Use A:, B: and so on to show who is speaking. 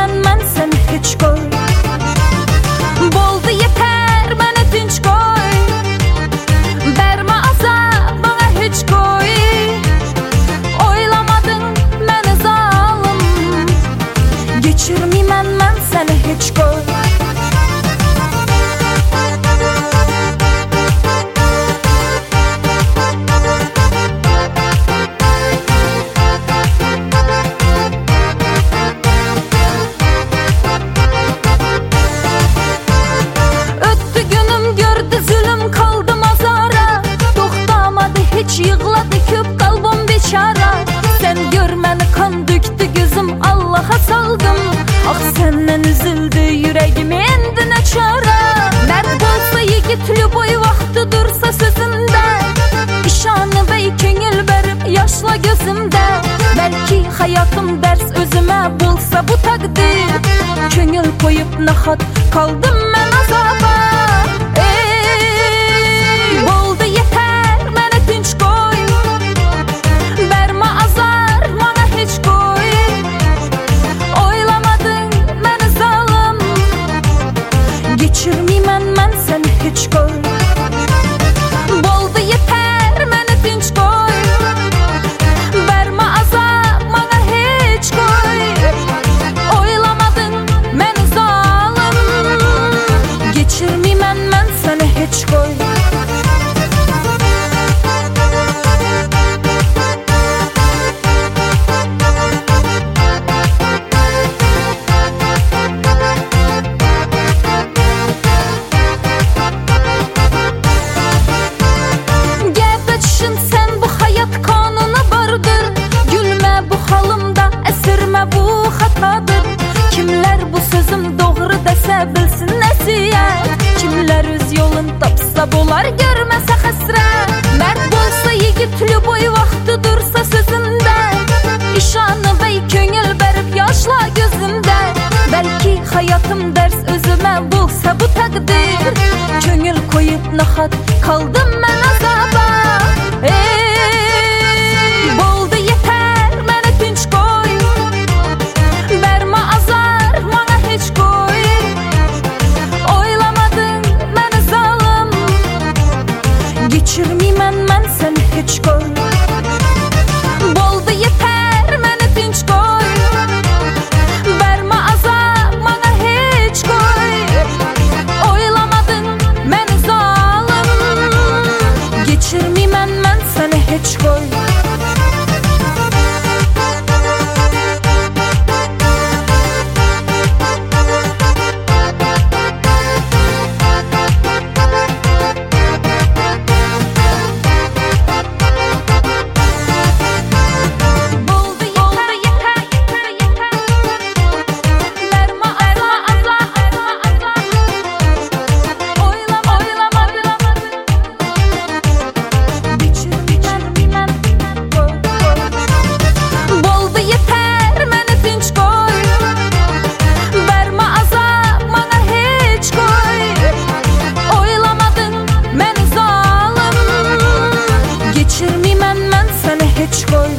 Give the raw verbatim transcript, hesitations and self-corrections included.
A: Geçirmeymen mən səni heç qoy. Boldu yeter mənə dinç qoy. Vermə azab bana heç qoy. Oylamadın məni zalım. Geçirmeymen mən səni heç qoy. Yığladı köp kalbim beçara. Sen görmeni kan döktü gözüm Allah'a saldım. Ah senden üzüldü yüreğim endi ne çara. Mert olsa yigit lüboy vakti dursa sözünde. İşanı bey köngül verip yaşla gözümde. Belki hayatım ders özüme bulsa bu takdir. Köngül koyup nahat kaldım ben azaba. Ey boldu yeter geçirmeymen mən səni heç qoy. Boldu yeter məni dinç qoy. Vermə azab mənə heç qoy. Oylamadın məni zalım. Geçirmeymen mən səni heç qoy. Kimler bu sözüm doğru dese bilsin nəsiyyət. Kimler öz yolun tapsa bolar görməsə həsrət. Mert bolsa yigit lüboy vakti dursa sözümde. İşanı bey köngül verip yaşla gözümde. Belki hayatım ders özüme bulsa bu takdir. Köngül koyup nahat kaldım ben azaba. Ey boldu yeter məni dinç qoy. Vermə azar mənə heç qoy. Oylamadın məni zalım. Geçirmeymen mən səni heç qoy. Boldu yeter məni dinç qoy. Vermə azab mənə heç qoy. Oylamadın məni zalım. Geçirmeymen mən səni heç qoy. Geçirmeymen mən səni heç qoy.